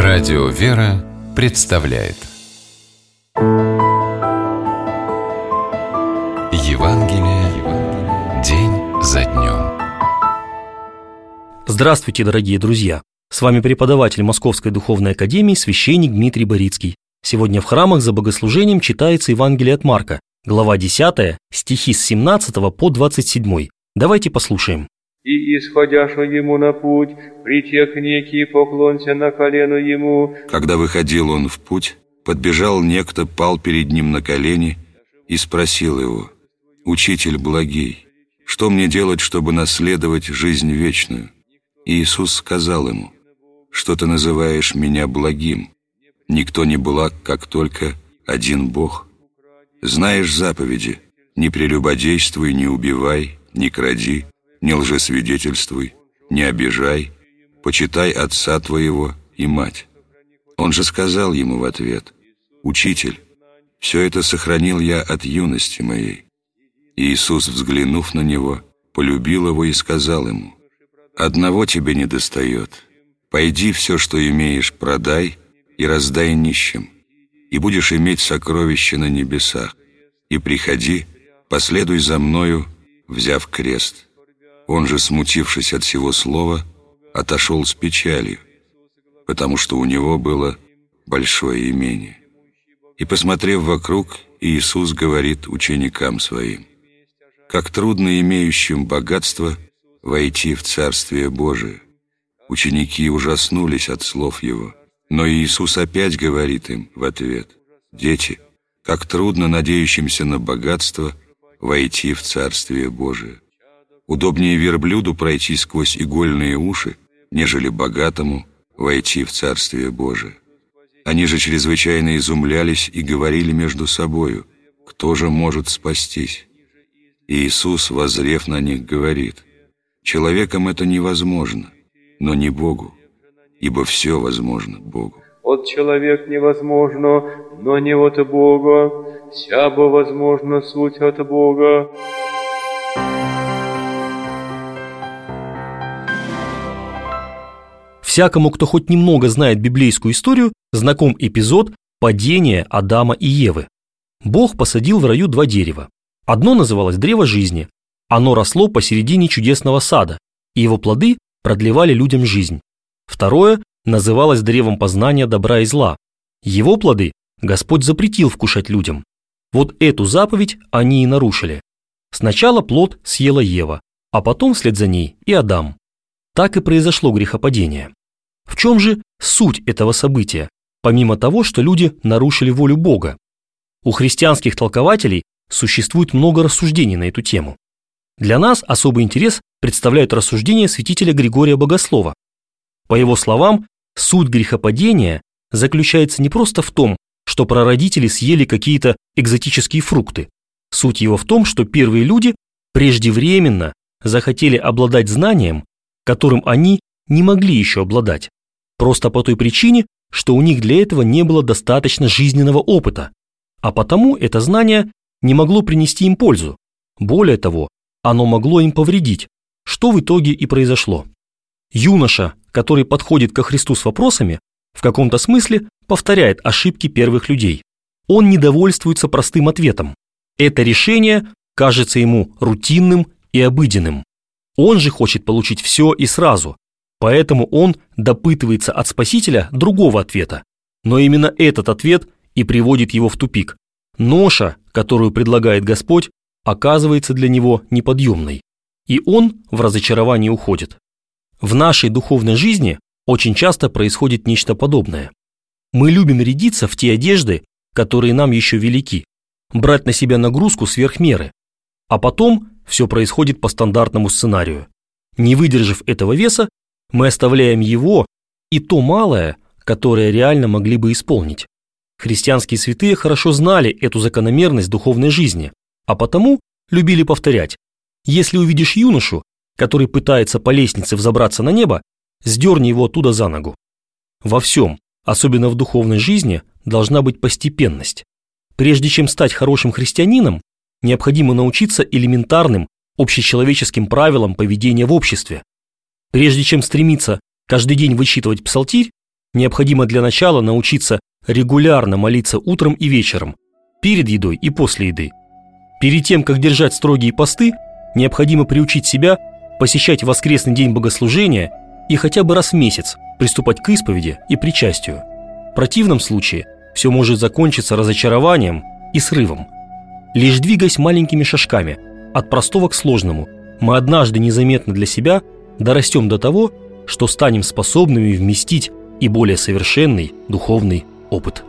Радио «Вера» представляет Евангелие день за днем. Здравствуйте, дорогие друзья! С вами преподаватель Московской Духовной Академии, священник Дмитрий Борицкий. Сегодня в храмах за богослужением читается Евангелие от Марка, глава 10, стихи с 17 по 27. Давайте послушаем. «И, исходяшо ему на путь, притех некий, поклонься на колено ему». Когда выходил он в путь, подбежал некто, пал перед ним на колени и спросил его: «Учитель благий, что мне делать, чтобы наследовать жизнь вечную?» И Иисус сказал ему: «Что ты называешь меня благим? Никто не благ, как только один Бог. Знаешь заповеди: не прелюбодействуй, не убивай, не кради, не лжесвидетельствуй, не обижай, почитай отца твоего и мать». Он же сказал ему в ответ: «Учитель, все это сохранил я от юности моей». И Иисус, взглянув на него, полюбил его и сказал ему: «Одного тебе недостает. Пойди, все, что имеешь, продай и раздай нищим, и будешь иметь сокровища на небесах. И приходи, последуй за мною, взяв крест». Он же, смутившись от всего слова, отошел с печалью, потому что у него было большое имение. И, посмотрев вокруг, Иисус говорит ученикам своим: «Как трудно имеющим богатство войти в Царствие Божие». Ученики ужаснулись от слов Его, но Иисус опять говорит им в ответ: «Дети, как трудно надеющимся на богатство войти в Царствие Божие. Удобнее верблюду пройти сквозь игольные уши, нежели богатому войти в Царствие Божие». Они же чрезвычайно изумлялись и говорили между собою: «Кто же может спастись?» И Иисус, воззрев на них, говорит: «Человеком это невозможно, но не Богу, ибо все возможно Богу». «От человек невозможно, но не от Бога, всябо возможно суть от Бога». Всякому, кто хоть немного знает библейскую историю, знаком эпизод падения Адама и Евы. Бог посадил в раю два дерева. Одно называлось древо жизни. Оно росло посередине чудесного сада, и его плоды продлевали людям жизнь. Второе называлось древом познания добра и зла. Его плоды Господь запретил вкушать людям. Вот эту заповедь они и нарушили. Сначала плод съела Ева, а потом вслед за ней и Адам. Так и произошло грехопадение. В чем же суть этого события, помимо того, что люди нарушили волю Бога? У христианских толкователей существует много рассуждений на эту тему. Для нас особый интерес представляют рассуждения святителя Григория Богослова. По его словам, суть грехопадения заключается не просто в том, что прародители съели какие-то экзотические фрукты. Суть его в том, что первые люди преждевременно захотели обладать знанием, которым они не могли еще обладать, просто по той причине, что у них для этого не было достаточно жизненного опыта, а потому это знание не могло принести им пользу. Более того, оно могло им повредить, что в итоге и произошло. Юноша, который подходит ко Христу с вопросами, в каком-то смысле повторяет ошибки первых людей. Он недовольствуется простым ответом. Это решение кажется ему рутинным и обыденным. Он же хочет получить все и сразу, поэтому он допытывается от Спасителя другого ответа. Но именно этот ответ и приводит его в тупик. Ноша, которую предлагает Господь, оказывается для него неподъемной, и он в разочаровании уходит. В нашей духовной жизни очень часто происходит нечто подобное. Мы любим рядиться в те одежды, которые нам еще велики, брать на себя нагрузку сверх меры, а потом все происходит по стандартному сценарию. Не выдержав этого веса, мы оставляем его и то малое, которое реально могли бы исполнить. Христианские святые хорошо знали эту закономерность духовной жизни, а потому любили повторять: если увидишь юношу, который пытается по лестнице взобраться на небо, сдерни его оттуда за ногу. Во всем, особенно в духовной жизни, должна быть постепенность. Прежде чем стать хорошим христианином, необходимо научиться элементарным общечеловеческим правилам поведения в обществе. Прежде чем стремиться каждый день вычитывать псалтирь, Необходимо для начала научиться регулярно молиться утром и вечером, перед едой и после еды. Перед тем, как держать строгие посты, необходимо приучить себя посещать воскресный день богослужения и хотя бы раз в месяц приступать к исповеди и причастию. В противном случае все может закончиться разочарованием и срывом. Лишь двигаясь маленькими шажками от простого к сложному, мы однажды незаметно для себя дорастем до того, что станем способными вместить и более совершенный духовный опыт.